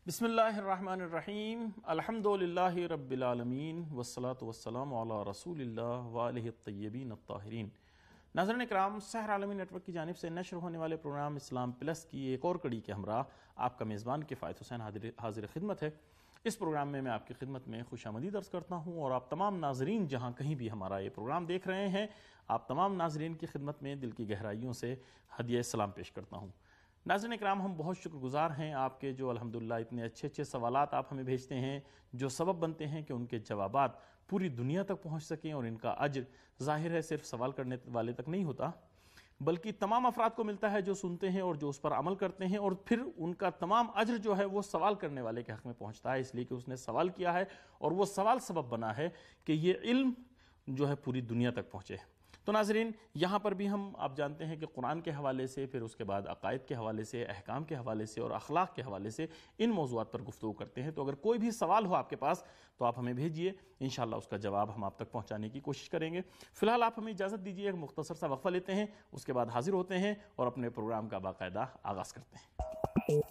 بسم اللہ الرحمن الرحیم الحمدللہ رب العالمین والصلاة والسلام علی رسول اللہ وآلہ الطیبین الطاہرین۔ ناظرین اکرام، سحر عالمی نیٹ ورک کی جانب سے نشر ہونے والے پروگرام اسلام پلس کی ایک اور کڑی کے ہمراہ آپ کا میزبان کفایت حسین حاضر خدمت ہے۔ اس پروگرام میں آپ کی خدمت میں خوش آمدید عرض کرتا ہوں اور آپ تمام ناظرین جہاں کہیں بھی ہمارا یہ پروگرام دیکھ رہے ہیں، آپ تمام ناظرین کی خدمت میں دل کی گہرائیوں سے ہدیہ سلام پیش کرتا ہوں۔ ناظرین اکرام، ہم بہت شکر گزار ہیں آپ کے جو الحمدللہ اتنے اچھے سوالات آپ ہمیں بھیجتے ہیں، جو سبب بنتے ہیں کہ ان کے جوابات پوری دنیا تک پہنچ سکیں، اور ان کا اجر ظاہر ہے صرف سوال کرنے والے تک نہیں ہوتا بلکہ تمام افراد کو ملتا ہے جو سنتے ہیں اور جو اس پر عمل کرتے ہیں، اور پھر ان کا تمام اجر جو ہے وہ سوال کرنے والے کے حق میں پہنچتا ہے، اس لیے کہ اس نے سوال کیا ہے اور وہ سوال سبب بنا ہے کہ یہ علم جو ہے پوری دنیا تک پہنچے۔ تو ناظرین، یہاں پر بھی ہم آپ جانتے ہیں کہ قرآن کے حوالے سے، پھر اس کے بعد عقائد کے حوالے سے، احکام کے حوالے سے اور اخلاق کے حوالے سے ان موضوعات پر گفتگو کرتے ہیں۔ تو اگر کوئی بھی سوال ہو آپ کے پاس تو آپ ہمیں بھیجئے، انشاءاللہ اس کا جواب ہم آپ تک پہنچانے کی کوشش کریں گے۔ فی الحال آپ ہمیں اجازت دیجئے، ایک مختصر سا وقفہ لیتے ہیں، اس کے بعد حاضر ہوتے ہیں اور اپنے پروگرام کا باقاعدہ آغاز کرتے ہیں۔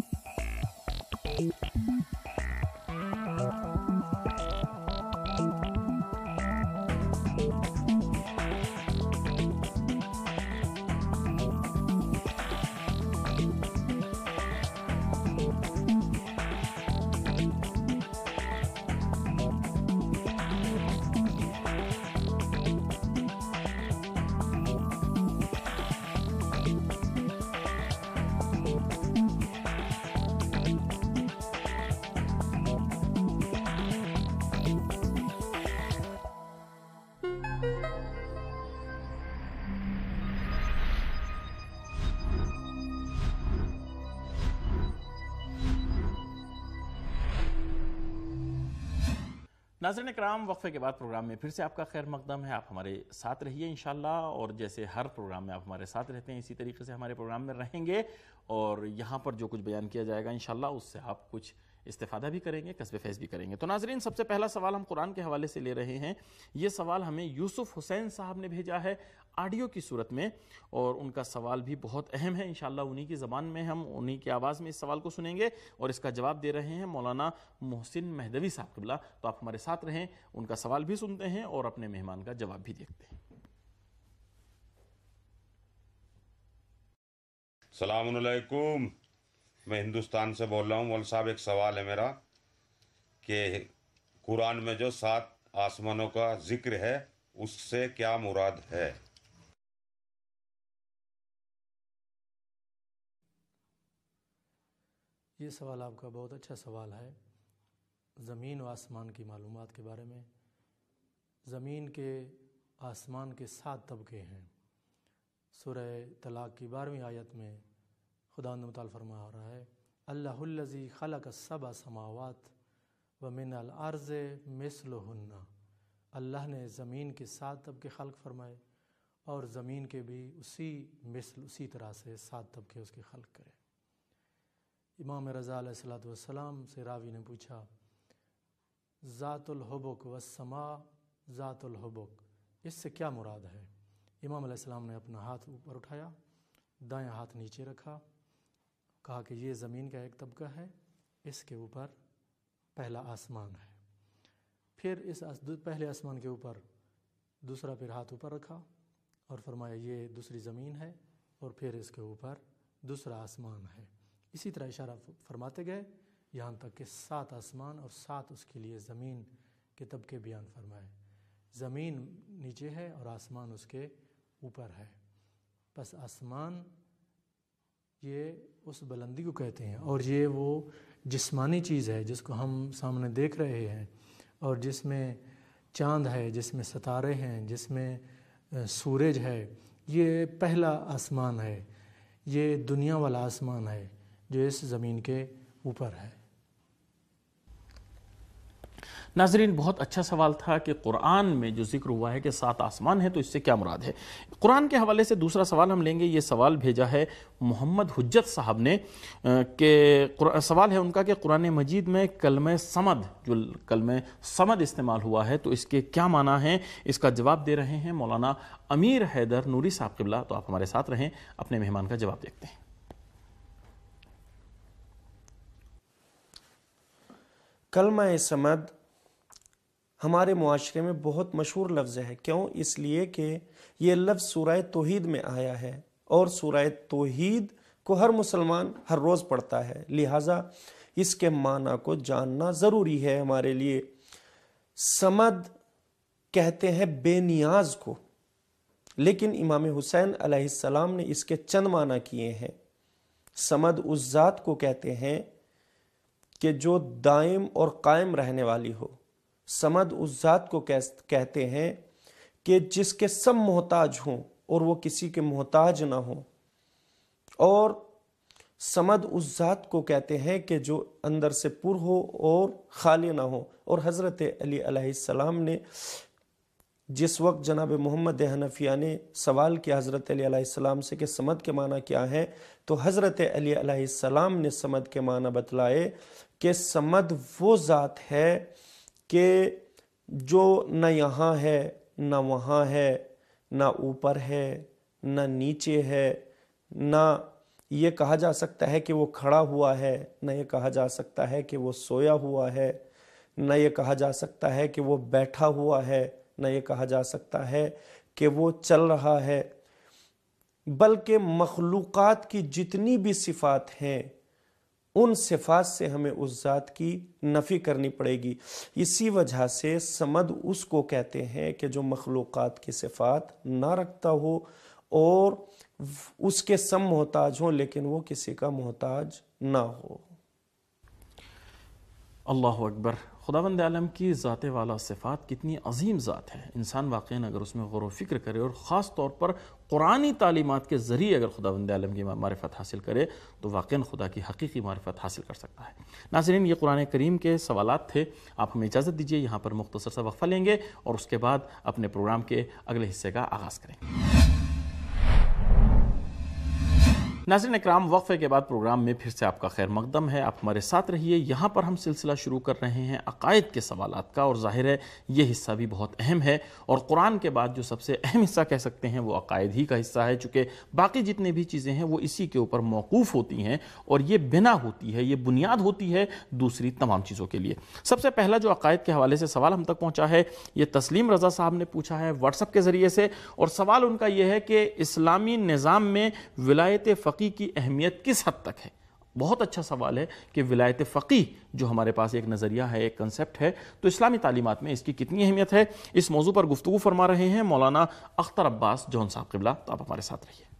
ناظرین اکرام، وقفے کے بعد پروگرام میں پھر سے آپ کا خیر مقدم ہے۔ آپ ہمارے ساتھ رہیے انشاءاللہ، اور جیسے ہر پروگرام میں آپ ہمارے ساتھ رہتے ہیں اسی طریقے سے ہمارے پروگرام میں رہیں گے، اور یہاں پر جو کچھ بیان کیا جائے گا انشاءاللہ اس سے آپ کچھ استفادہ بھی کریں گے، کسب فیض بھی کریں گے۔ تو ناظرین، سب سے پہلا سوال ہم قرآن کے حوالے سے لے رہے ہیں۔ یہ سوال ہمیں یوسف حسین صاحب نے بھیجا ہے آڈیو کی صورت میں، اور ان کا سوال بھی بہت اہم ہے۔ انشاءاللہ انہی کی زبان میں، ہم انہی کی آواز میں اس سوال کو سنیں گے، اور اس کا جواب دے رہے ہیں مولانا محسن مہدوی صاحب قبلہ۔ تو آپ ہمارے ساتھ رہیں، ان کا سوال بھی سنتے ہیں اور اپنے مہمان کا جواب بھی دیکھتے ہیں۔ السلام علیکم، میں ہندوستان سے بول رہا ہوں۔ مول صاحب، ایک سوال ہے میرا کہ قرآن میں جو 7 آسمانوں کا ذکر ہے اس سے کیا مراد ہے؟ یہ سوال آپ کا بہت اچھا سوال ہے۔ زمین و آسمان کی معلومات کے بارے میں۔ زمین کے آسمان کے 7 طبقے ہیں۔ سورہ طلاق کی 12ویں آیت میں خداوند متعال فرما رہا ہے، اللہ الذی خلق السبع سماوات ومن الارض مثلہن۔ اللہ نے زمین کے 7 طبقے خلق فرمائے، اور زمین کے بھی اسی طرح سے 7 طبقے اس کے خلق کرے۔ امام رضا علیہ السلام سے راوی نے پوچھا، ذات الحبک والسماء ذات الحبک، اس سے کیا مراد ہے؟ امام علیہ السلام نے اپنا ہاتھ اوپر اٹھایا، دائیں ہاتھ نیچے رکھا، کہا کہ یہ زمین کا ایک طبقہ ہے، اس کے اوپر پہلا آسمان ہے۔ پھر اس پہلے آسمان کے اوپر دوسرا پھر ہاتھ اوپر رکھا اور فرمایا یہ دوسری زمین ہے، اور پھر اس کے اوپر دوسرا آسمان ہے۔ اسی طرح اشارہ فرماتے گئے یہاں تک کہ 7 آسمان اور 7 اس کے لیے زمین کے طبقے بیان فرمائے۔ زمین نیچے ہے اور آسمان اس کے اوپر ہے۔ پس آسمان یہ اس بلندی کو کہتے ہیں، اور یہ وہ جسمانی چیز ہے جس کو ہم سامنے دیکھ رہے ہیں، اور جس میں چاند ہے، جس میں ستارے ہیں، جس میں سورج ہے۔ یہ پہلا آسمان ہے، یہ دنیا والا آسمان ہے جو اس زمین کے اوپر ہے۔ ناظرین، بہت اچھا سوال تھا کہ قرآن میں جو ذکر ہوا ہے کہ 7 آسمان ہیں تو اس سے کیا مراد ہے۔ قرآن کے حوالے سے دوسرا سوال ہم لیں گے۔ یہ سوال بھیجا ہے محمد حجت صاحب نے، کہ سوال ہے ان کا کہ قرآن مجید میں کلمہ صمد، جو کلمہ صمد استعمال ہوا ہے تو اس کے کیا معنی ہیں۔ اس کا جواب دے رہے ہیں مولانا امیر حیدر نوری صاحب قبلہ۔ تو آپ ہمارے ساتھ رہیں، اپنے مہمان کا جواب دیکھتے ہیں۔ کلمہ صمد ہمارے معاشرے میں بہت مشہور لفظ ہے. کیوں؟ اس لیے کہ یہ لفظ سورہ توحید میں آیا ہے اور سورہ توحید کو ہر مسلمان ہر روز پڑھتا ہے، لہٰذا اس کے معنی کو جاننا ضروری ہے ہمارے لیے. صمد کہتے ہیں بے نیاز کو، لیکن امام حسین علیہ السلام نے اس کے چند معنی کیے ہیں. صمد اس ذات کو کہتے ہیں کہ جو دائم اور قائم رہنے والی ہو. صمد اس ذات کو کہتے ہیں کہ جس کے سب محتاج ہوں اور وہ کسی کے محتاج نہ ہوں. اور صمد اس ذات کو کہتے ہیں کہ جو اندر سے پر ہو اور خالی نہ ہو. اور حضرت علی علیہ السلام نے جس وقت جناب محمد حنفیہ نے سوال کیا حضرت علی علیہ السلام سے کہ صمد کے معنی کیا ہے، تو حضرت علی علیہ السلام نے صمد کے معنی بتلائے کہ صمد وہ ذات ہے کہ جو نہ یہاں ہے نہ وہاں ہے، نہ اوپر ہے نہ نیچے ہے، نہ یہ کہا جا سکتا ہے کہ وہ کھڑا ہوا ہے، نہ یہ کہا جا سکتا ہے کہ وہ سویا ہوا ہے، نہ یہ کہا جا سکتا ہے کہ وہ بیٹھا ہوا ہے، نہ یہ کہا جا سکتا ہے کہ وہ چل رہا ہے، بلکہ مخلوقات کی جتنی بھی صفات ہیں ان صفات سے ہمیں اس ذات کی نفی کرنی پڑے گی. اسی وجہ سے صمد اس کو کہتے ہیں کہ جو مخلوقات کی صفات نہ رکھتا ہو اور اس کے سب محتاج ہوں لیکن وہ کسی کا محتاج نہ ہو. اللہ اکبر. خداوند عالم کی ذات والا صفات کتنی عظیم ذات ہے. انسان واقعاً اگر اس میں غور و فکر کرے اور خاص طور پر قرآنی تعلیمات کے ذریعے اگر خداوند عالم کی معرفت حاصل کرے تو واقعاً خدا کی حقیقی معرفت حاصل کر سکتا ہے. ناظرین، یہ قرآن کریم کے سوالات تھے. آپ ہمیں اجازت دیجیے یہاں پر مختصر سا وقفہ لیں گے اور اس کے بعد اپنے پروگرام کے اگلے حصے کا آغاز کریں گے. ناظرین اکرام، وقفے کے بعد پروگرام میں پھر سے آپ کا خیر مقدم ہے. آپ ہمارے ساتھ رہیے. یہاں پر ہم سلسلہ شروع کر رہے ہیں عقائد کے سوالات کا، اور ظاہر ہے یہ حصہ بھی بہت اہم ہے. اور قرآن کے بعد جو سب سے اہم حصہ کہہ سکتے ہیں وہ عقائد ہی کا حصہ ہے، چونکہ باقی جتنے بھی چیزیں ہیں وہ اسی کے اوپر موقوف ہوتی ہیں اور یہ بنا ہوتی ہے، یہ بنیاد ہوتی ہے دوسری تمام چیزوں کے لیے. سب سے پہلا جو عقائد کے حوالے سے سوال ہم تک پہنچا ہے یہ تسلیم رضا صاحب نے پوچھا ہے واٹس ایپ کے ذریعے سے، اور سوال ان کا یہ ہے کہ اسلامی نظام میں ولایت فقیہ کی اہمیت کس حد تک ہے. بہت اچھا سوال ہے کہ ولایت فقیہ جو ہمارے پاس ایک نظریہ ہے، ایک کنسپٹ ہے، تو اسلامی تعلیمات میں اس کی کتنی اہمیت ہے. اس موضوع پر گفتگو فرما رہے ہیں مولانا اختر عباس جون صاحب قبلہ. تو آپ ہمارے ساتھ رہیے.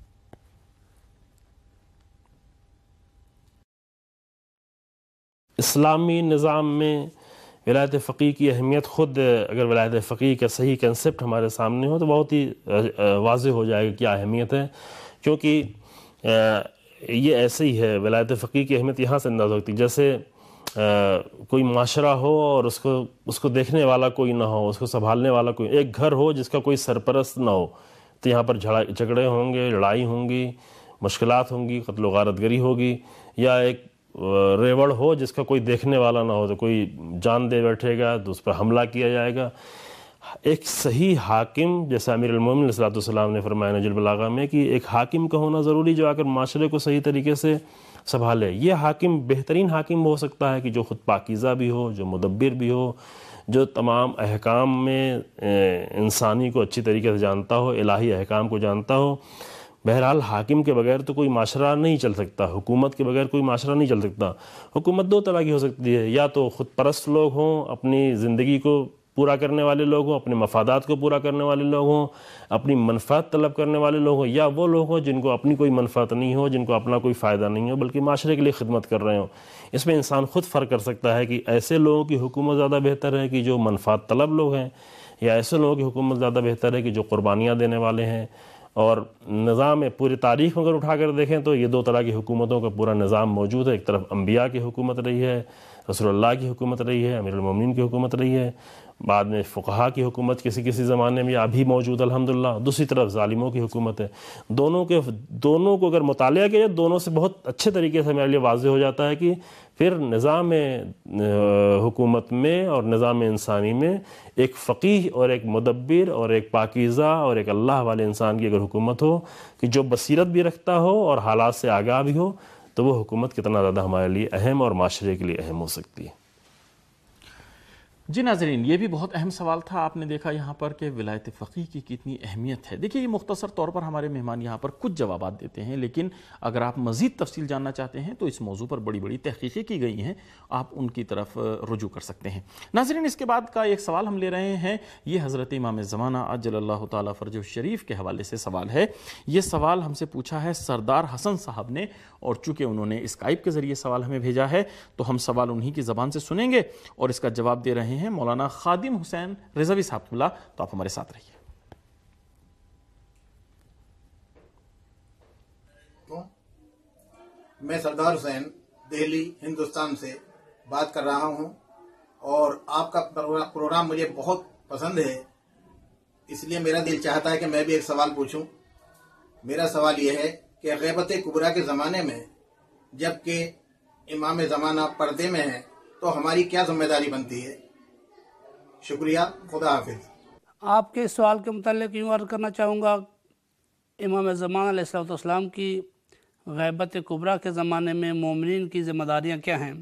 اسلامی نظام میں ولایت فقیہ کی اہمیت، خود اگر ولایت فقیہ کا صحیح کنسپٹ ہمارے سامنے ہو تو بہت ہی واضح ہو جائے گا کیا اہمیت ہے. کیونکہ یہ ایسے ہی ہے، ولایت فقیہ کی اہمیت یہاں سے انداز ہوتی ہے جیسے کوئی معاشرہ ہو اور اس کو دیکھنے والا کوئی نہ ہو، اس کو سنبھالنے والا کوئی، ایک گھر ہو جس کا کوئی سرپرست نہ ہو تو یہاں پر جھگڑے ہوں گے، لڑائی ہوں گی، مشکلات ہوں گی، قتل و غارت گری ہوگی. یا ایک ریوڑ ہو جس کا کوئی دیکھنے والا نہ ہو تو کوئی جان دے بیٹھے گا تو اس پر حملہ کیا جائے گا. ایک صحیح حاکم، جیسا امیر المومنین علیہ السلام نے فرمایا نہج البلاغہ میں کہ ایک حاکم کا ہونا ضروری جو آ کر معاشرے کو صحیح طریقے سے سنبھالے. یہ حاکم بہترین حاکم ہو سکتا ہے کہ جو خود پاکیزہ بھی ہو، جو مدبر بھی ہو، جو تمام احکام میں انسانی کو اچھی طریقے سے جانتا ہو، الہی احکام کو جانتا ہو. بہرحال حاکم کے بغیر تو کوئی معاشرہ نہیں چل سکتا، حکومت کے بغیر کوئی معاشرہ نہیں چل سکتا. حکومت دو طرح کی ہو سکتی ہے، یا تو خود پرست لوگ ہوں، اپنی زندگی کو پورا کرنے والے لوگ ہوں، اپنے مفادات کو پورا کرنے والے لوگ ہوں، اپنی منفعت طلب کرنے والے لوگ ہوں، یا وہ لوگ ہوں جن کو اپنی کوئی منفعت نہیں ہو، جن کو اپنا کوئی فائدہ نہیں ہو بلکہ معاشرے کے لیے خدمت کر رہے ہوں. اس میں انسان خود فرق کر سکتا ہے کہ ایسے لوگوں کی حکومت زیادہ بہتر ہے کہ جو منفعت طلب لوگ ہیں، یا ایسے لوگوں کی حکومت زیادہ بہتر ہے کہ جو قربانیاں دینے والے ہیں. اور نظام میں پوری تاریخ میں اگر اٹھا کر دیکھیں تو یہ دو طرح کی حکومتوں کا پورا نظام موجود ہے. ایک طرف انبیاء کی حکومت رہی ہے، رسول اللہ کی حکومت رہی ہے، امیر المومنین کی حکومت رہی ہے، بعد میں فقہا کی حکومت کسی زمانے میں ابھی موجود الحمدللہ. دوسری طرف ظالموں کی حکومت ہے. دونوں کو اگر مطالعہ کیا جائے دونوں سے بہت اچھے طریقے سے ہمارے لیے واضح ہو جاتا ہے کہ پھر نظام حکومت میں اور نظام انسانی میں ایک فقیہ اور ایک مدبر اور ایک پاکیزہ اور ایک اللہ والے انسان کی اگر حکومت ہو کہ جو بصیرت بھی رکھتا ہو اور حالات سے آگاہ بھی ہو تو وہ حکومت کتنا زیادہ ہمارے لیے اہم اور معاشرے کے لیے اہم ہو سکتی ہے. جی ناظرین، یہ بھی بہت اہم سوال تھا. آپ نے دیکھا یہاں پر کہ ولایت فقیہ کی کتنی اہمیت ہے. دیکھیے یہ مختصر طور پر ہمارے مہمان یہاں پر کچھ جوابات دیتے ہیں، لیکن اگر آپ مزید تفصیل جاننا چاہتے ہیں تو اس موضوع پر بڑی بڑی تحقیقیں کی گئی ہیں، آپ ان کی طرف رجوع کر سکتے ہیں. ناظرین، اس کے بعد کا ایک سوال ہم لے رہے ہیں، یہ حضرت امام زمانہ عجل اللہ تعالیٰ فرجہ الشریف کے حوالے سے سوال ہے. یہ سوال ہم سے پوچھا ہے سردار حسن صاحب نے، اور چونکہ انہوں نے اسکائپ کے ذریعے سوال ہمیں بھیجا ہے تو ہم سوال انہی کی زبان سے سنیں گے، اور اس کا جواب دے رہے ہیں مولانا خادم حسین رضوی صاحب اللہ. تو آپ ہمارے ساتھ رہیے. میں سردار حسین دہلی ہندوستان سے بات کر رہا ہوں، اور آپ کا پروگرام مجھے بہت پسند ہے، اس لیے میرا دل چاہتا ہے کہ میں بھی ایک سوال پوچھوں. میرا سوال یہ ہے کہ غیبت کبریٰ کے زمانے میں جبکہ امام زمانہ پردے میں ہیں تو ہماری کیا ذمہ داری بنتی ہے؟ شکریہ، خدا حافظ. آپ کے سوال کے متعلق یوں عرض کرنا چاہوں گا، امام زمانہ علیہ السلام کی غیبت کبریٰ کے زمانے میں مومنین کی ذمہ داریاں کیا ہیں.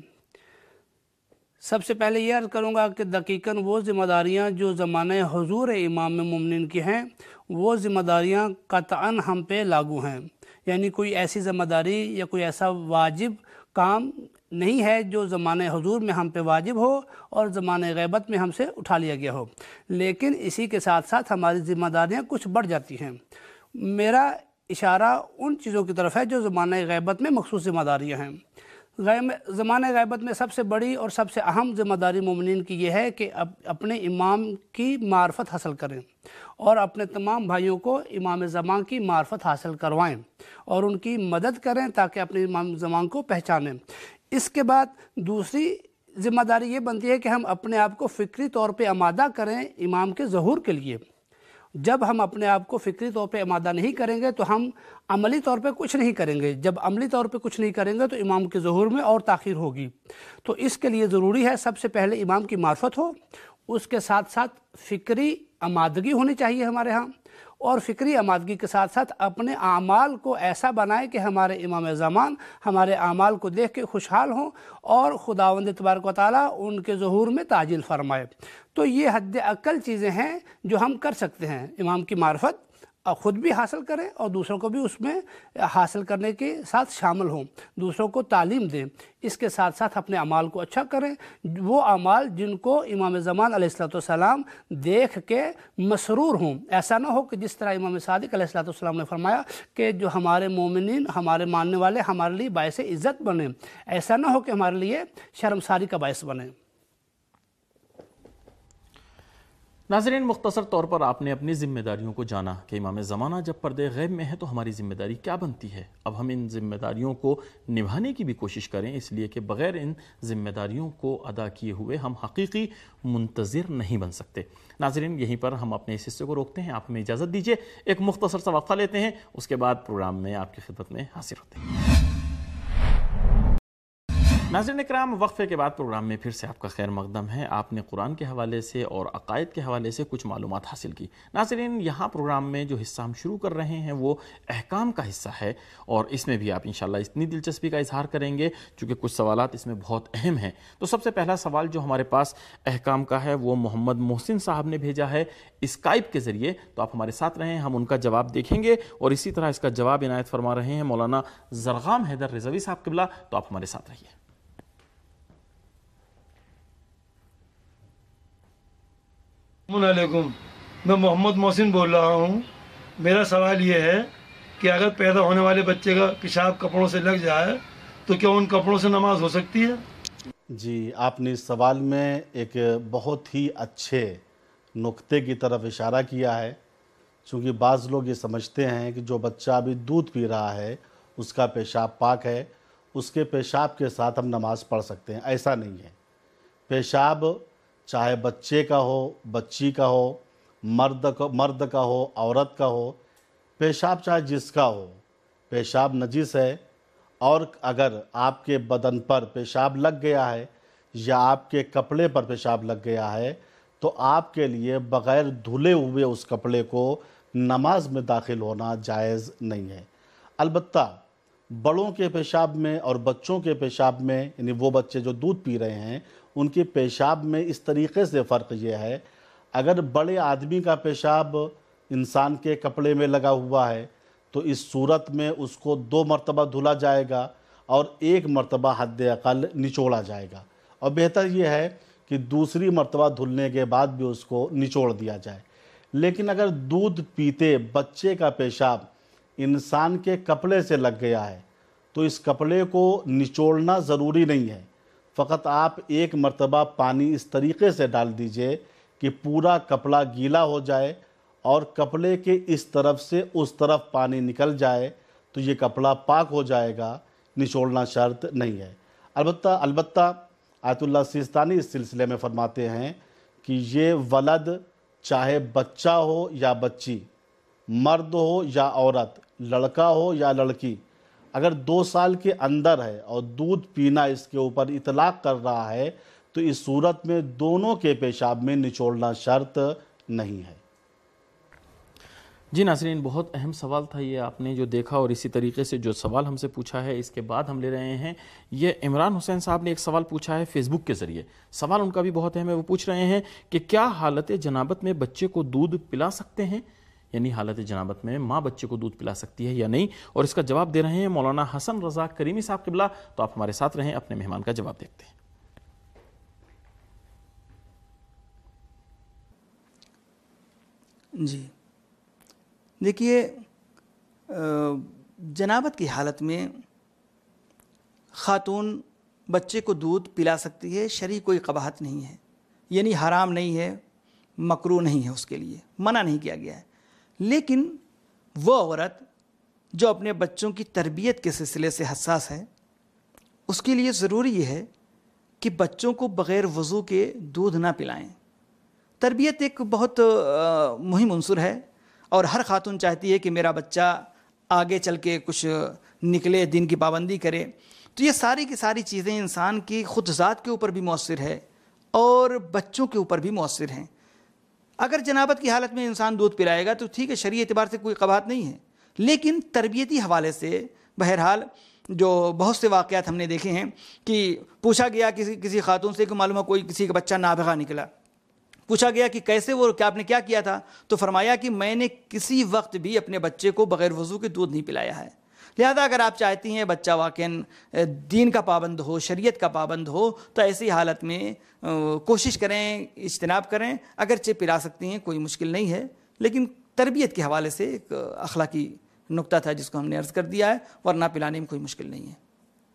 سب سے پہلے یہ عرض کروں گا کہ دقیقاً وہ ذمہ داریاں جو زمانہ حضور امام مومنین کی ہیں، وہ ذمہ داریاں قطعاً ہم پہ لاگو ہیں. یعنی کوئی ایسی ذمہ داری یا کوئی ایسا واجب کام نہیں ہے جو زمانہ حضور میں ہم پہ واجب ہو اور زمانہ غیبت میں ہم سے اٹھا لیا گیا ہو، لیکن اسی کے ساتھ ساتھ ہماری ذمہ داریاں کچھ بڑھ جاتی ہیں. میرا اشارہ ان چیزوں کی طرف ہے جو زمانہ غیبت میں مخصوص ذمہ داریاں ہیں. زمانہ غیبت میں سب سے بڑی اور سب سے اہم ذمہ داری مومنین کی یہ ہے کہ اپنے امام کی معرفت حاصل کریں اور اپنے تمام بھائیوں کو امام زمان کی معرفت حاصل کروائیں اور ان کی مدد کریں تاکہ اپنے امام زمان کو پہچانیں. اس کے بعد دوسری ذمہ داری یہ بنتی ہے کہ ہم اپنے آپ کو فکری طور پہ آمادہ کریں امام کے ظہور کے لیے. جب ہم اپنے آپ کو فکری طور پہ آمادہ نہیں کریں گے تو ہم عملی طور پہ کچھ نہیں کریں گے. جب عملی طور پہ کچھ نہیں کریں گے تو امام کے ظہور میں اور تاخیر ہوگی. تو اس کے لیے ضروری ہے سب سے پہلے امام کی معرفت ہو، اس کے ساتھ ساتھ فکری آمادگی ہونی چاہیے ہمارے ہاں، اور فکری آمادگی کے ساتھ ساتھ اپنے اعمال کو ایسا بنائے کہ ہمارے امام زمان ہمارے اعمال کو دیکھ کے خوشحال ہوں اور خداوند تبارک و تعالیٰ ان کے ظہور میں تعجیل فرمائے. تو یہ حد اقل چیزیں ہیں جو ہم کر سکتے ہیں. امام کی معرفت خود بھی حاصل کریں اور دوسروں کو بھی اس میں حاصل کرنے کے ساتھ شامل ہوں، دوسروں کو تعلیم دیں. اس کے ساتھ ساتھ اپنے اعمال کو اچھا کریں، وہ اعمال جن کو امام زمان علیہ السلام دیکھ کے مسرور ہوں. ایسا نہ ہو کہ جس طرح امام صادق علیہ السلام نے فرمایا کہ جو ہمارے مومنین، ہمارے ماننے والے ہمارے لیے باعث عزت بنے، ایسا نہ ہو کہ ہمارے لیے شرمساری کا باعث بنے. ناظرین، مختصر طور پر آپ نے اپنی ذمہ داریوں کو جانا کہ امام زمانہ جب پردے غیب میں ہے تو ہماری ذمہ داری کیا بنتی ہے. اب ہم ان ذمہ داریوں کو نبھانے کی بھی کوشش کریں، اس لیے کہ بغیر ان ذمہ داریوں کو ادا کیے ہوئے ہم حقیقی منتظر نہیں بن سکتے. ناظرین، یہیں پر ہم اپنے اس حصے کو روکتے ہیں. آپ ہمیں اجازت دیجیے، ایک مختصر سا وقفہ لیتے ہیں، اس کے بعد پروگرام میں آپ کی خدمت میں حاضر ہوتے ہیں. ناظرین اکرام، وقفے کے بعد پروگرام میں پھر سے آپ کا خیر مقدم ہے. آپ نے قرآن کے حوالے سے اور عقائد کے حوالے سے کچھ معلومات حاصل کی. ناظرین، یہاں پروگرام میں جو حصہ ہم شروع کر رہے ہیں وہ احکام کا حصہ ہے، اور اس میں بھی آپ انشاءاللہ اتنی دلچسپی کا اظہار کریں گے چونکہ کچھ سوالات اس میں بہت اہم ہیں. تو سب سے پہلا سوال جو ہمارے پاس احکام کا ہے وہ محمد محسن صاحب نے بھیجا ہے اسکائپ کے ذریعے. تو آپ ہمارے ساتھ رہیں، ہم ان کا جواب دیکھیں گے، اور اسی طرح اس کا جواب عنایت فرما رہے ہیں مولانا زرغام حیدر رضوی صاحب قبلہ. تو آپ ہمارے ساتھ رہیے. السلام علیکم، میں محمد محسن بول رہا ہوں. میرا سوال یہ ہے کہ اگر پیدا ہونے والے بچے کا پیشاب کپڑوں سے لگ جائے تو کیا ان کپڑوں سے نماز ہو سکتی ہے؟ جی، آپ نے اس سوال میں ایک بہت ہی اچھے نقطے کی طرف اشارہ کیا ہے. چونکہ بعض لوگ یہ سمجھتے ہیں کہ جو بچہ ابھی دودھ پی رہا ہے اس کا پیشاب پاک ہے، اس کے پیشاب کے ساتھ ہم نماز پڑھ سکتے ہیں. ایسا نہیں ہے. پیشاب چاہے بچے کا ہو، بچی کا ہو، مرد کا ہو، عورت کا ہو، پیشاب چاہے جس کا ہو، پیشاب نجس ہے. اور اگر آپ کے بدن پر پیشاب لگ گیا ہے یا آپ کے کپڑے پر پیشاب لگ گیا ہے تو آپ کے لیے بغیر دھلے ہوئے اس کپڑے کو نماز میں داخل ہونا جائز نہیں ہے. البتہ बड़ों के पेशाब में और बच्चों के पेशाब में, यानी वो बच्चे जो दूध पी रहे हैं उनके पेशाब में इस तरीके से फ़र्क ये है, अगर बड़े आदमी का पेशाब इंसान के कपड़े में लगा हुआ है तो इस सूरत में उसको 2 मरतबा धुला जाएगा और 1 मरतबा हद अक़ल निचोड़ा जाएगा, और बेहतर ये है कि दूसरी मरतबा धुलने के बाद भी उसको निचोड़ दिया जाए। लेकिन अगर दूध पीते बच्चे का पेशाब इंसान के कपड़े से लग गया है तो इस कपड़े को निचोड़ना ज़रूरी नहीं है, फ़कत आप 1 मरतबा पानी इस तरीके से डाल दीजिए कि पूरा कपड़ा गीला हो जाए और कपड़े के इस तरफ से उस तरफ पानी निकल जाए तो ये कपड़ा पाक हो जाएगा, निचोड़ना शर्त नहीं है। अलबत्ता आयतुल्लाह सिस्तानी इस सिलसिले में फरमाते हैं कि ये वलद चाहे बच्चा हो या बच्ची, मर्द हो या औरत, लड़का हो या लड़की, अगर 2 साल के अंदर है और दूध पीना इसके ऊपर इतलाक़ कर रहा है तो इस सूरत में दोनों के पेशाब में निचोड़ना शर्त नहीं है। जी नाज़रीन, बहुत अहम सवाल था ये आपने जो देखा, और इसी तरीके से जो सवाल हमसे पूछा है इसके बाद हम ले रहे हैं। ये इमरान हुसैन साहब ने एक सवाल पूछा है फेसबुक के ज़रिए। सवाल उनका भी बहुत अहम है। वो पूछ रहे हैं कि क्या हालत जनाबत में बच्चे को दूध पिला सकते हैं, यानी हालत जनाबत में माँ बच्चे को दूध पिला सकती है या नहीं, और इसका जवाब दे रहे हैं मौलाना हसन रज़ा करीमी साहब क़िबला। तो आप हमारे साथ रहें, अपने मेहमान का जवाब देखते हैं। जी देखिए, जनाबत की हालत में ख़ातून बच्चे को दूध पिला सकती है, शरई कोई कबाहत नहीं है, यानी हराम नहीं है, मकरूह नहीं है, उसके लिए मना नहीं किया गया है। लेकिन वो औरत जो अपने बच्चों की तरबियत के सिलसिले से हसास है, उसके लिए ज़रूरी ये है कि बच्चों को बग़ैर वज़ू के दूध ना पिलाएं। तरबियत एक बहुत मुहिम उन्सुर है और हर खातून चाहती है कि मेरा बच्चा आगे चल के कुछ निकले, दिन की पाबंदी करे। तो ये सारी की सारी चीज़ें इंसान की ख़ुद ज़ात के ऊपर भी मौसर है और बच्चों के ऊपर भी मौसर हैं। अगर जनाबत की हालत में इंसान दूध पिलाएगा तो ठीक है, शरई एतबार से कोई कबाहत नहीं है, लेकिन तरबियती हवाले से बहरहाल जो बहुत से वाक़यात हमने देखे हैं कि पूछा गया किसी खातून से कि मालूम है कोई किसी का बच्चा नाबगा निकला, पूछा गया कि कैसे, वो क्या आपने क्या किया था, तो फरमाया कि मैंने किसी वक्त भी अपने बच्चे को बग़ैर वज़ू के दूध नहीं पिलाया है। लिहाजा अगर आप चाहती हैं बच्चा वाक़ई दीन का पाबंद हो, शरीयत का पाबंद हो, तो ऐसी हालत में कोशिश करें, इज्तिनाब करें। अगरचे पिला सकती हैं, कोई मुश्किल नहीं है, लेकिन तरबियत के हवाले से एक अखलाकी नुक्ता था जिसको हमने अर्ज़ कर दिया है, वरना पिलाने में कोई मुश्किल नहीं है।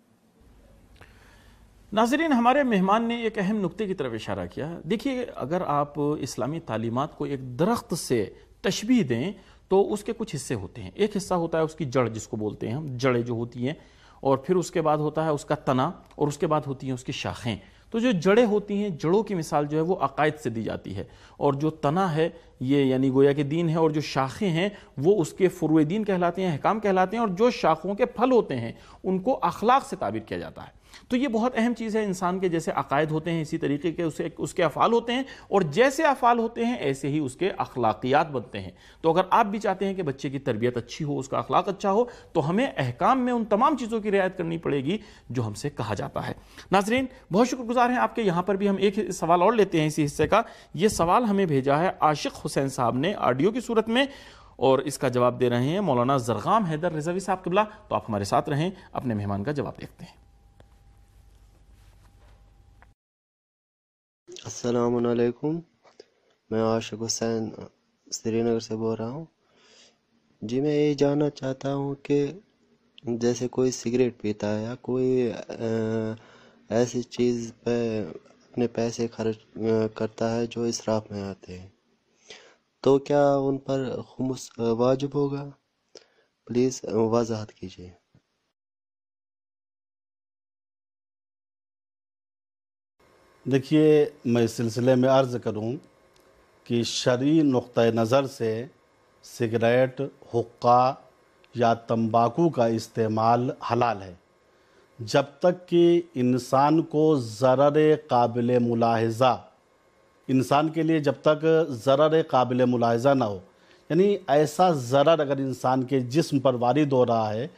नाज़रीन, हमारे मेहमान ने एक अहम नुक्ते की तरफ इशारा किया। देखिए, अगर आप इस्लामी तालीमात को एक दरख्त से तशबीह दें तो उसके कुछ हिस्से होते हैं। एक हिस्सा होता है उसकी जड़, जिसको बोलते हैं हम, जड़ें जो होती हैं, और फिर उसके बाद होता है उसका तना, और उसके बाद होती हैं उसकी शाखें। तो जो जड़ें होती हैं, जड़ों की मिसाल जो है वो अकायद से दी जाती है, और जो तना है ये यानी गोया के दीन है, और जो शाखें हैं वो उसके फुरूए दीन कहलाते हैं, अहकाम कहलाते हैं, और जो शाखों के फल होते हैं उनको अखलाक से ताबीर किया जाता है। तो ये बहुत अहम चीज़ है। इंसान के जैसे अकायद होते हैं, इसी तरीके के उसके अफ़ाल होते हैं, और जैसे अफ़ाल होते हैं ऐसे ही उसके अखलाकियात बनते हैं। तो अगर आप भी चाहते हैं कि बच्चे की तरबियत अच्छी हो, उसका अखलाक अच्छा हो, तो हमें अहकाम में उन तमाम चीज़ों की रियायत करनी पड़ेगी जो हमसे कहा जाता है। नाज़रीन, बहुत शुक्रगुजार हैं आपके। यहाँ पर भी हम एक सवाल और लेते हैं इसी हिस्से का। ये सवाल हमें भेजा है आशिक हुसैन साहब ने ऑडियो की सूरत में, और इसका जवाब दे रहे हैं मौलाना ज़रगाम हैदर रिज़वी साहब क़िबला। तो आप हमारे साथ रहें, अपने मेहमान का जवाब देखते हैं। अस्सलाम वालेकुम, मैं आशिक हुसैन श्रीनगर से बोल रहा हूँ। जी, मैं ये जानना चाहता हूँ कि जैसे कोई सिगरेट पीता है या कोई ऐसी चीज़ पे अपने पैसे खर्च करता है जो इसराफ में आते हैं, तो क्या उन पर खुमुस वाजिब होगा? प्लीज़ वजाहत कीजिए। देखिए, मैं इस सिलसिले में अर्ज़ करूं कि शरई नुक्ता नज़र से सिगरेट, हुक्का या तंबाकू का इस्तेमाल हलाल है, जब तक कि इंसान को ज़रर काबिल मुलाहिज़ा, इंसान के लिए जब तक ज़रर काबिल मुलाहिज़ा ना हो, यानी ऐसा ज़रर अगर इंसान के जिस्म पर वारिद हो रहा है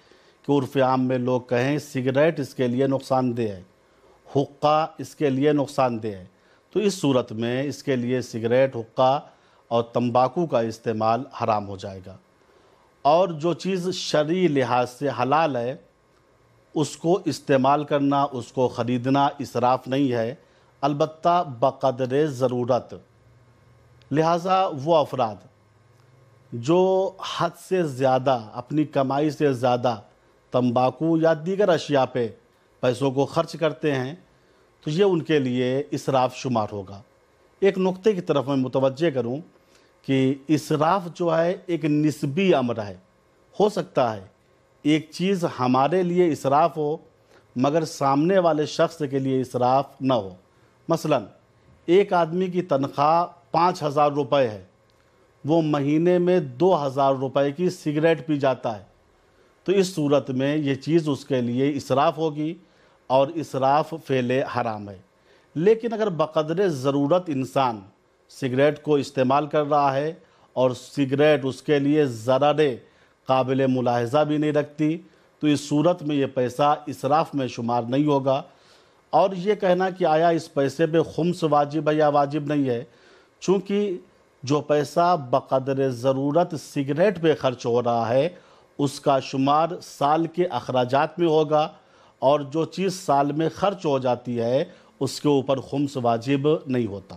کہ عرف عام میں لوگ کہیں سگریٹ اس کے لیے نقصان دہ ہے، حقہ اس کے لیے نقصان دہ ہے، تو اس صورت میں اس کے لیے سگریٹ، حقہ اور تمباکو کا استعمال حرام ہو جائے گا۔ اور جو چیز شرعی لحاظ سے حلال ہے اس کو استعمال کرنا، اس کو خریدنا اسراف نہیں ہے، البتہ بقدر ضرورت۔ لہٰذا وہ افراد جو حد سے زیادہ اپنی کمائی سے زیادہ تمباکو یا دیگر اشیاء پہ پیسوں کو خرچ کرتے ہیں تو یہ ان کے لیے اسراف شمار ہوگا۔ ایک نقطے کی طرف میں متوجہ کروں کہ اسراف جو ہے ایک نسبی امر ہے۔ ہو سکتا ہے ایک چیز ہمارے لیے اسراف ہو مگر سامنے والے شخص کے لیے اسراف نہ ہو۔ مثلا ایک آدمی کی تنخواہ 5,000 روپے ہے، وہ مہینے میں 2,000 روپے کی سگریٹ پی جاتا ہے، تو اس صورت میں یہ چیز اس کے لیے اسراف ہوگی اور اسراف فعل حرام ہے۔ لیکن اگر بقدر ضرورت انسان سگریٹ کو استعمال کر رہا ہے اور سگریٹ اس کے لیے ضرر قابل ملاحظہ بھی نہیں رکھتی تو اس صورت میں یہ پیسہ اسراف میں شمار نہیں ہوگا۔ اور یہ کہنا کہ آیا اس پیسے پہ خمس واجب ہے یا واجب نہیں ہے، چونکہ جو پیسہ بقدر ضرورت سگریٹ پہ خرچ ہو رہا ہے اس کا شمار سال کے اخراجات میں ہوگا، اور جو چیز سال میں خرچ ہو جاتی ہے اس کے اوپر خمس واجب نہیں ہوتا۔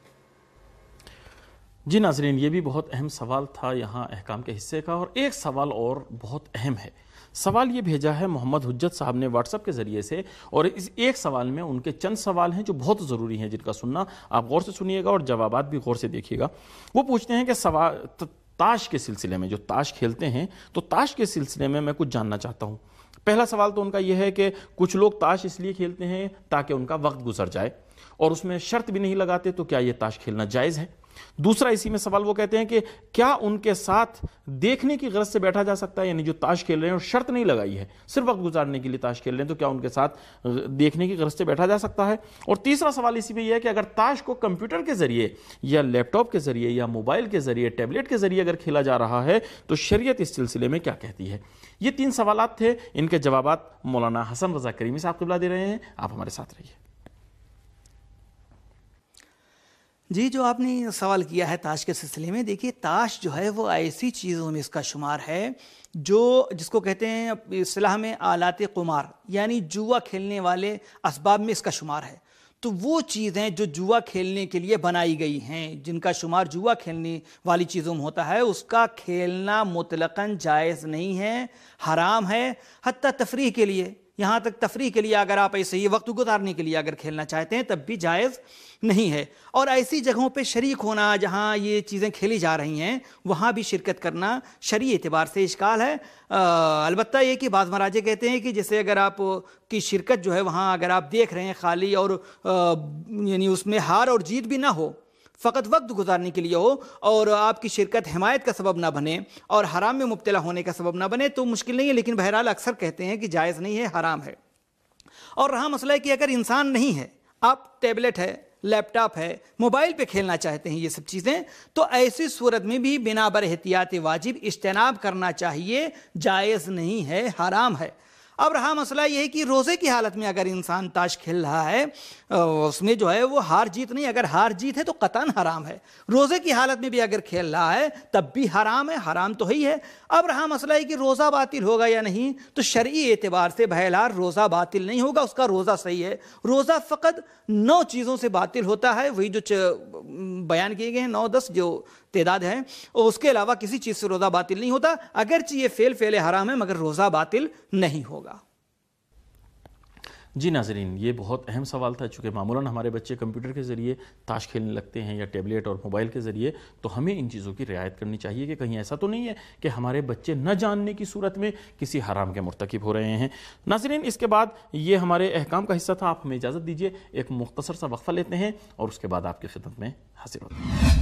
جی ناظرین، یہ بھی بہت اہم سوال تھا یہاں احکام کے حصے کا، اور ایک سوال اور بہت اہم ہے۔ سوال یہ بھیجا ہے محمد حجت صاحب نے واٹس ایپ کے ذریعے سے، اور اس ایک سوال میں ان کے چند سوال ہیں جو بہت ضروری ہیں جن کا سننا آپ غور سے سنیے گا اور جوابات بھی غور سے دیکھیے گا۔ وہ پوچھتے ہیں کہ تاش کے سلسلے میں، جو تاش کھیلتے ہیں تو تاش کے سلسلے میں میں کچھ جاننا چاہتا ہوں۔ پہلا سوال تو ان کا یہ ہے کہ کچھ لوگ تاش اس لیے کھیلتے ہیں تاکہ ان کا وقت گزر جائے اور اس میں شرط بھی نہیں لگاتے، تو کیا یہ تاش کھیلنا جائز ہے؟ دوسرا اسی میں سوال وہ کہتے ہیں کہ کیا ان کے ساتھ دیکھنے کی غرض سے بیٹھا جا سکتا ہے، یعنی جو تاش کھیل رہے ہیں اور شرط نہیں لگائی ہے، صرف وقت گزارنے کے لیے تاش کھیل رہے ہیں، تو کیا ان کے ساتھ دیکھنے کی غرض سے بیٹھا جا سکتا ہے؟ اور تیسرا سوال اسی میں یہ ہے کہ اگر تاش کو کمپیوٹر کے ذریعے یا لیپ ٹاپ کے ذریعے یا موبائل کے ذریعے، ٹیبلٹ کے ذریعے اگر کھیلا جا رہا ہے تو شریعت اس سلسلے میں کیا کہتی ہے؟ یہ 3 سوالات تھے، ان کے جوابات مولانا حسن رضا کریمی صاحب قبلہ دے رہے ہیں، آپ ہمارے ساتھ رہیے۔ جی، جو آپ نے سوال کیا ہے تاش کے سلسلے میں، دیکھیے تاش جو ہے وہ ایسی چیزوں میں اس کا شمار ہے جو جس کو کہتے ہیں اصطلاح میں آلات قمار، یعنی جوا کھیلنے والے اسباب میں اس کا شمار ہے۔ تو وہ چیزیں جو جوا کھیلنے کے لیے بنائی گئی ہیں، جن کا شمار جوا کھیلنے والی چیزوں میں ہوتا ہے، اس کا کھیلنا مطلقاً جائز نہیں ہے، حرام ہے۔ حتیٰ تفریح کے لیے، یہاں تک تفریح کے لیے اگر آپ ایسے ہی وقت گزارنے کے لیے اگر کھیلنا چاہتے ہیں تب بھی جائز نہیں ہے۔ اور ایسی جگہوں پہ شریک ہونا جہاں یہ چیزیں کھیلی جا رہی ہیں وہاں بھی شرکت کرنا شرعی اعتبار سے اشکال ہے۔ البتہ یہ کہ بعض مراجع کہتے ہیں کہ جیسے اگر آپ کی شرکت جو ہے وہاں اگر آپ دیکھ رہے ہیں خالی اور یعنی اس میں ہار اور جیت بھی نہ ہو، فقط وقت گزارنے کے لیے ہو اور آپ کی شرکت حمایت کا سبب نہ بنے اور حرام میں مبتلا ہونے کا سبب نہ بنے تو مشکل نہیں ہے، لیکن بہرحال اکثر کہتے ہیں کہ جائز نہیں ہے، حرام ہے۔ اور رہا مسئلہ ہے کہ اگر انسان نہیں ہے، آپ ٹیبلٹ ہے، لیپ ٹاپ ہے، موبائل پہ کھیلنا چاہتے ہیں یہ سب چیزیں، تو ایسی صورت میں بھی بنا بر احتیاط واجب اجتناب کرنا چاہیے، جائز نہیں ہے، حرام ہے۔ اب رہا مسئلہ یہ ہے کہ روزے کی حالت میں اگر انسان تاش کھیل رہا ہے، اس میں جو ہے وہ ہار جیت نہیں، اگر ہار جیت ہے تو قطعاً حرام ہے۔ روزے کی حالت میں بھی اگر کھیل رہا ہے تب بھی حرام ہے، حرام تو ہی ہے۔ اب رہا مسئلہ ہے کہ روزہ باطل ہوگا یا نہیں، تو شرعی اعتبار سے بہرحال روزہ باطل نہیں ہوگا، اس کا روزہ صحیح ہے۔ روزہ فقط 9 چیزوں سے باطل ہوتا ہے، وہی جو بیان کیے گئے ہیں 9-10 جو تعداد ہے، اور اس کے علاوہ کسی چیز سے روزہ باطل نہیں ہوتا، اگرچہ یہ فعل حرام ہے مگر روزہ باطل نہیں ہوگا۔ جی ناظرین، یہ بہت اہم سوال تھا، چونکہ معمولاً ہمارے بچے کمپیوٹر کے ذریعے تاش کھیلنے لگتے ہیں یا ٹیبلٹ اور موبائل کے ذریعے، تو ہمیں ان چیزوں کی رعایت کرنی چاہیے کہ کہیں ایسا تو نہیں ہے کہ ہمارے بچے نہ جاننے کی صورت میں کسی حرام کے مرتکب ہو رہے ہیں۔ ناظرین، اس کے بعد یہ ہمارے احکام کا حصہ تھا، آپ ہمیں اجازت دیجیے ایک مختصر سا وقفہ لیتے ہیں اور اس کے بعد آپ کی خدمت میں حاضر ہوتے ہیں۔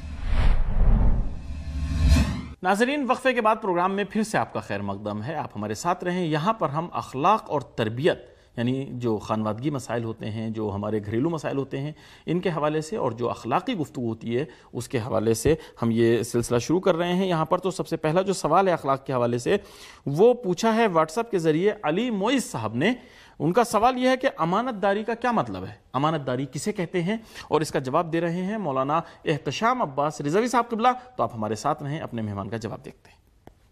ناظرین، وقفے کے بعد پروگرام میں پھر سے آپ کا خیر مقدم ہے، آپ ہمارے ساتھ رہیں۔ یہاں پر ہم اخلاق اور تربیت یعنی جو خانوادگی مسائل ہوتے ہیں، جو ہمارے گھریلو مسائل ہوتے ہیں، ان کے حوالے سے اور جو اخلاقی گفتگو ہوتی ہے اس کے حوالے سے ہم یہ سلسلہ شروع کر رہے ہیں۔ یہاں پر تو سب سے پہلا جو سوال ہے اخلاق کے حوالے سے وہ پوچھا ہے واٹس ایپ کے ذریعے علی موئز صاحب نے۔ ان کا سوال یہ ہے کہ امانت داری کا کیا مطلب ہے، امانت داری کسے کہتے ہیں، اور اس کا جواب دے رہے ہیں مولانا احتشام عباس رضوی صاحب قبلہ۔ تو آپ ہمارے ساتھ رہیں، اپنے مہمان کا جواب دیکھتے ہیں۔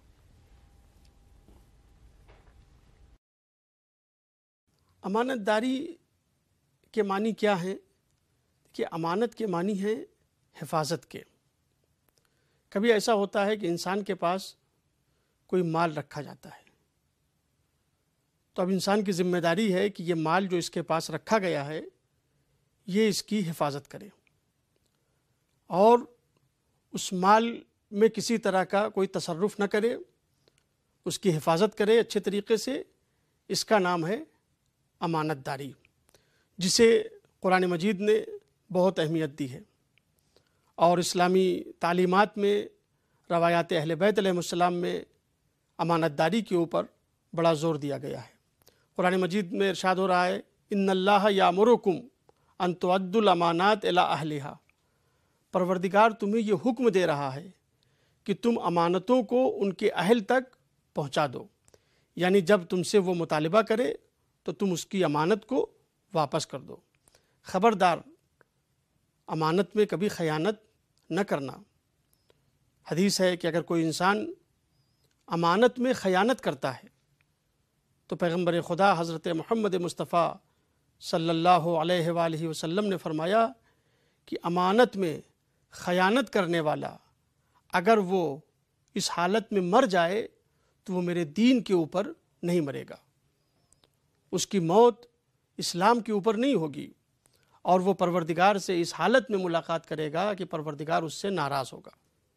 امانت داری کے معنی کیا ہیں کہ امانت کے معنی ہیں حفاظت کے۔ کبھی ایسا ہوتا ہے کہ انسان کے پاس کوئی مال رکھا جاتا ہے، تو اب انسان کی ذمہ داری ہے کہ یہ مال جو اس کے پاس رکھا گیا ہے یہ اس کی حفاظت کرے، اور اس مال میں کسی طرح کا کوئی تصرف نہ کرے، اس کی حفاظت کرے اچھے طریقے سے۔ اس کا نام ہے امانت داری، جسے قرآن مجید نے بہت اہمیت دی ہے، اور اسلامی تعلیمات میں، روایات اہل بیت علیہ السلام میں امانت داری کے اوپر بڑا زور دیا گیا ہے۔ قرآن مجید میں ارشاد ہو رہا ہے ان اللہ یامرکم ان تؤدوا الامانات الی اہلہا، پروردگار تمہیں یہ حکم دے رہا ہے کہ تم امانتوں کو ان کے اہل تک پہنچا دو، یعنی جب تم سے وہ مطالبہ کرے تو تم اس کی امانت کو واپس کر دو۔ خبردار امانت میں کبھی خیانت نہ کرنا۔ حدیث ہے کہ اگر کوئی انسان امانت میں خیانت کرتا ہے تو پیغمبر خدا حضرت محمد مصطفیٰ صلی اللہ علیہ وآلہ وسلم نے فرمایا کہ امانت میں خیانت کرنے والا اگر وہ اس حالت میں مر جائے تو وہ میرے دین کے اوپر نہیں مرے گا، اس کی موت اسلام کے اوپر نہیں ہوگی، اور وہ پروردگار سے اس حالت میں ملاقات کرے گا کہ پروردگار اس سے ناراض ہوگا۔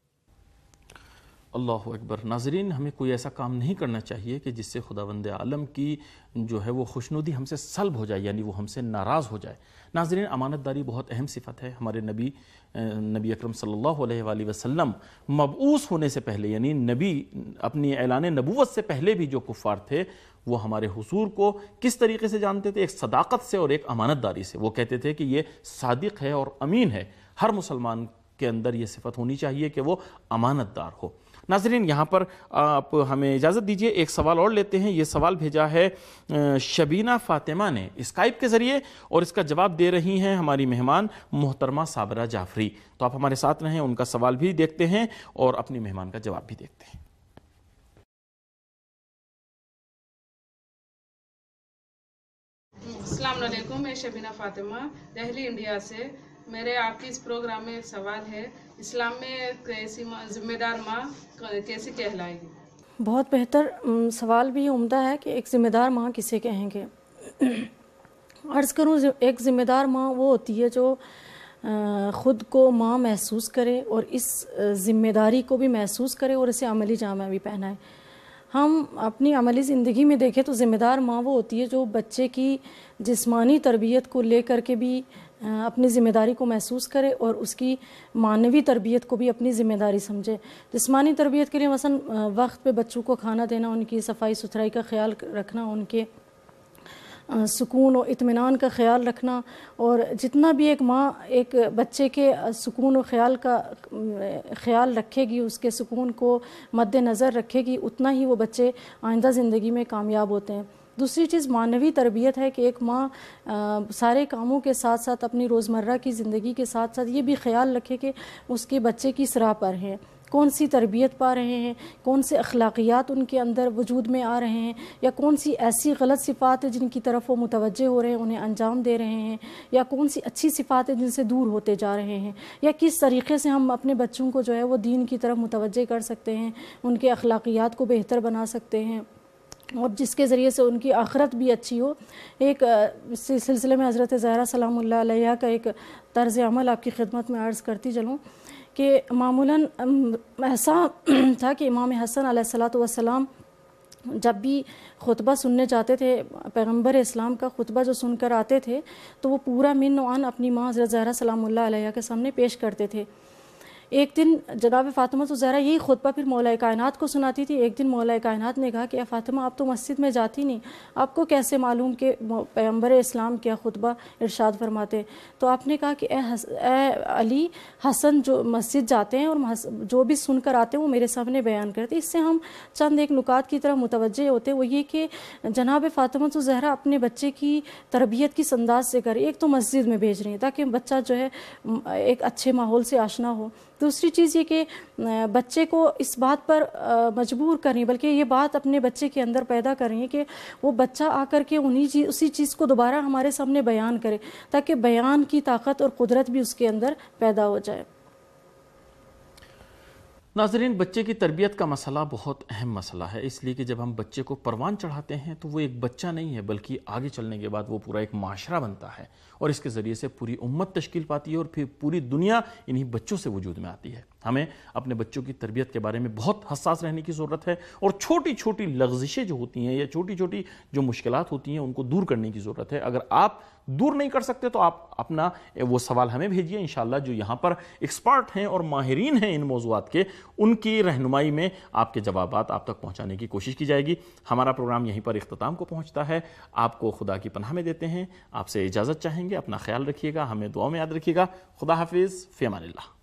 اللہ اکبر۔ ناظرین، ہمیں کوئی ایسا کام نہیں کرنا چاہیے کہ جس سے خداوند عالم کی جو ہے وہ خوشنودی ہم سے سلب ہو جائے، یعنی وہ ہم سے ناراض ہو جائے۔ ناظرین، امانت داری بہت اہم صفت ہے۔ ہمارے نبی اکرم صلی اللہ علیہ وآلہ وسلم مبعوث ہونے سے پہلے، یعنی نبی اپنی اعلان نبوت سے پہلے بھی جو کفار تھے وہ ہمارے حضور کو کس طریقے سے جانتے تھے؟ ایک صداقت سے اور ایک امانت داری سے۔ وہ کہتے تھے کہ یہ صادق ہے اور امین ہے۔ ہر مسلمان کے اندر یہ صفت ہونی چاہیے کہ وہ امانت دار ہو۔ ناظرین، یہاں پر آپ ہمیں اجازت دیجئے ایک سوال اور لیتے ہیں۔ یہ سوال بھیجا ہے شبینہ فاطمہ نے اسکائپ کے ذریعے، اور اس کا جواب دے رہی ہیں ہماری مہمان محترمہ صابرہ جعفری۔ تو آپ ہمارے ساتھ رہیں، ان کا سوال بھی دیکھتے ہیں اور اپنی مہمان کا جواب بھی دیکھتے ہیں۔ السلام علیکم، میں شبینہ فاطمہ دہلی انڈیا سے۔ میرے آپ کی اس پروگرام میں ایک سوال ہے، اسلام میں ذمہ دار ماں کیسے کہلائے گی؟ بہت بہتر سوال بھی عمدہ ہے کہ ایک ذمہ دار ماں کسے کہیں گے۔ عرض کروں، ایک ذمہ دار ماں وہ ہوتی ہے جو خود کو ماں محسوس کرے اور اس ذمہ داری کو بھی محسوس کرے اور اسے عملی جامہ بھی پہنائے۔ ہم اپنی عملی زندگی میں دیکھیں تو ذمہ دار ماں وہ ہوتی ہے جو بچے کی جسمانی تربیت کو لے کر کے بھی اپنی ذمہ داری کو محسوس کرے اور اس کی معنوی تربیت کو بھی اپنی ذمہ داری سمجھے۔ جسمانی تربیت کے لیے مثلا وقت پہ بچوں کو کھانا دینا، ان کی صفائی ستھرائی کا خیال رکھنا، ان کے سکون و اطمینان کا خیال رکھنا، اور جتنا بھی ایک ماں ایک بچے کے سکون و خیال رکھے گی، اس کے سکون کو مد نظر رکھے گی، اتنا ہی وہ بچے آئندہ زندگی میں کامیاب ہوتے ہیں۔ دوسری چیز معنوی تربیت ہے کہ ایک ماں سارے کاموں کے ساتھ ساتھ اپنی روزمرہ کی زندگی کے ساتھ ساتھ یہ بھی خیال رکھے کہ اس کے بچے کی راہ پر ہیں، کون سی تربیت پا رہے ہیں، کون سے اخلاقیات ان کے اندر وجود میں آ رہے ہیں، یا کون سی ایسی غلط صفات ہیں جن کی طرف وہ متوجہ ہو رہے ہیں، انہیں انجام دے رہے ہیں، یا کون سی اچھی صفات ہیں جن سے دور ہوتے جا رہے ہیں، یا کس طریقے سے ہم اپنے بچوں کو جو ہے وہ دین کی طرف متوجہ کر سکتے ہیں، ان کے اخلاقیات کو بہتر بنا سکتے ہیں، اور جس کے ذریعے سے ان کی آخرت بھی اچھی ہو۔ ایک سلسلے میں حضرت زہرا سلام اللہ علیہ کا ایک طرز عمل آپ کی خدمت میں عرض کرتی چلوں کہ معمولاً ایسا تھا کہ امام حسن علیہ السلام جب بھی خطبہ سننے جاتے تھے، پیغمبر اسلام کا خطبہ جو سن کر آتے تھے تو وہ پورا من و عن اپنی ماں حضرت زہرا سلام اللہ علیہ کے سامنے پیش کرتے تھے ایک دن جناب فاطمہ زہرا یہی خطبہ پھر مولا کائنات کو سناتی تھی. ایک دن مولا کائنات نے کہا کہ اے فاطمہ آپ تو مسجد میں جاتی نہیں, آپ کو کیسے معلوم کہ پیغمبر اسلام کیا خطبہ ارشاد فرماتے؟ تو آپ نے کہا کہ اے علی, حسن جو مسجد جاتے ہیں اور جو بھی سن کر آتے ہیں وہ میرے سامنے بیان کرتے. اس سے ہم چند ایک نکات کی طرف متوجہ ہوتے ہیں, وہ یہ کہ جناب فاطمہ زہرا اپنے بچے کی تربیت کس انداز سے کرے. ایک تو مسجد میں بھیج رہی ہیں تاکہ بچہ جو ہے ایک اچھے ماحول سے آشنا ہو. دوسری چیز یہ کہ بچے کو اس بات پر مجبور کریں, بلکہ یہ بات اپنے بچے کے اندر پیدا کریں کہ وہ بچہ آ کر کے اسی چیز کو دوبارہ ہمارے سامنے بیان کرے, تاکہ بیان کی طاقت اور قدرت بھی اس کے اندر پیدا ہو جائے. ناظرین, بچے کی تربیت کا مسئلہ بہت اہم مسئلہ ہے, اس لیے کہ جب ہم بچے کو پروان چڑھاتے ہیں تو وہ ایک بچہ نہیں ہے, بلکہ آگے چلنے کے بعد وہ پورا ایک معاشرہ بنتا ہے, اور اس کے ذریعے سے پوری امت تشکیل پاتی ہے, اور پھر پوری دنیا انہی بچوں سے وجود میں آتی ہے. ہمیں اپنے بچوں کی تربیت کے بارے میں بہت حساس رہنے کی ضرورت ہے, اور چھوٹی چھوٹی لغزشیں جو ہوتی ہیں یا چھوٹی چھوٹی جو مشکلات ہوتی ہیں ان کو دور کرنے کی ضرورت ہے. اگر آپ دور نہیں کر سکتے تو آپ اپنا وہ سوال ہمیں بھیجیے. انشاءاللہ جو یہاں پر ایکسپرٹ ہیں اور ماہرین ہیں ان موضوعات کے, ان کی رہنمائی میں آپ کے جوابات آپ تک پہنچانے کی کوشش کی جائے گی. ہمارا پروگرام یہیں پر اختتام کو پہنچتا ہے. آپ کو خدا کی پناہ میں دیتے ہیں, آپ سے اجازت چاہیں گے. اپنا خیال رکھیے گا, ہمیں دعا میں یاد رکھیے گا. خدا حافظ, فی امان اللہ.